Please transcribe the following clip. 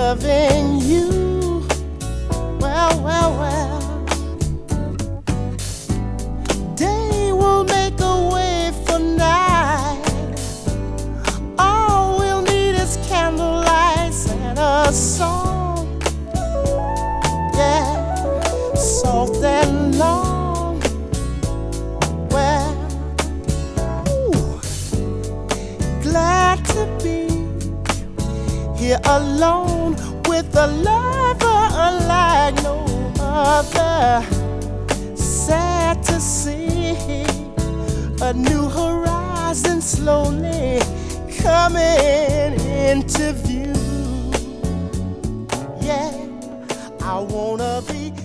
loving you. Well, well, well. Day will make a way for night. All we'll need is candlelight and a song. Yeah, soft and long. Well, ooh, glad to be here alone with a lover unlike no other. Sad to see a new horizon slowly coming into view. Yeah, I wanna be